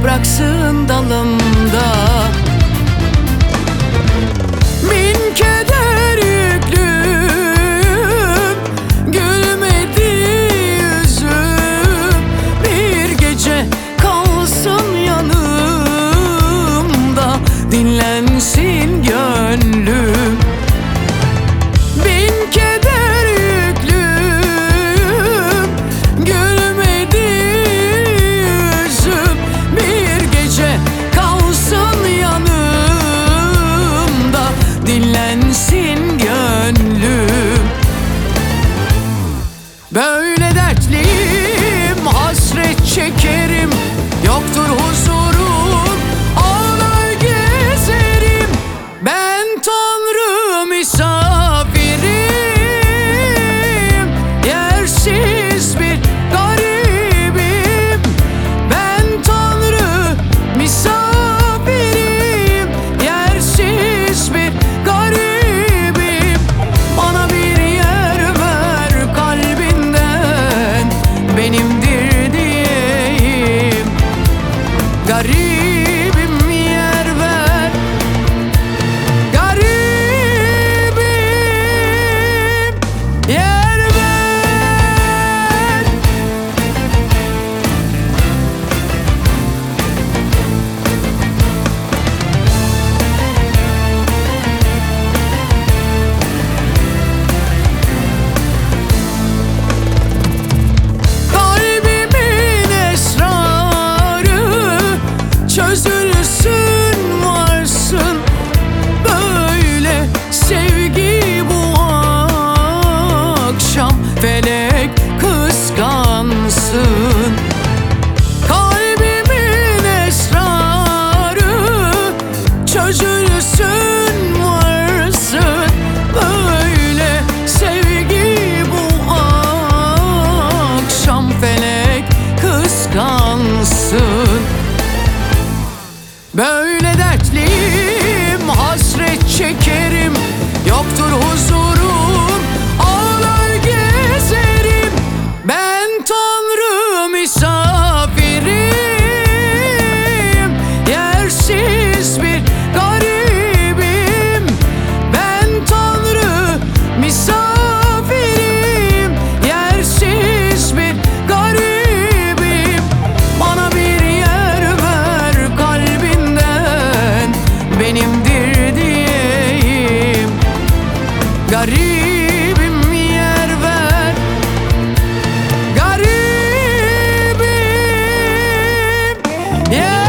yapraksın dalımda. Bin keder yüklüm, gülmedi yüzüm. Bir gece kalsın yanımda, dinlensin gönlüm. Bin keder yüklüm, gülmedi yüzüm. Bir gece kalsın yanımda, dinlensin gönlüm. Böyle dertliyim, hasret çekerim, yoktur huzurum, ağlar gezerim. Ben Tanrı misafirim, yersiz bir garibim. Ben Tanrı misafirim, yersiz bir garibim. Bana bir yer ver kalbinden, benimdir diyeyim. Garibim, yer ver. Garibim, yer ver. Kalbimin esrarı çözülsün varsın. Böyle sevgi bu akşam felek kıskansın. Kalbimin esrarı çözülsün varsın. Böyle sevgi bu akşam felek kıskansın. Böyle dertliyim, hasret çekerim, yoktur huzurum, ağlar gezerim. Ben Tanrı misafirim, yersiz bir garibim. Ben Tanrı misafirim, yersiz bir garibim. Bana bir yer ver kalbinden, benimdir diyeyim. Garibim, yer ver. Garibim, yer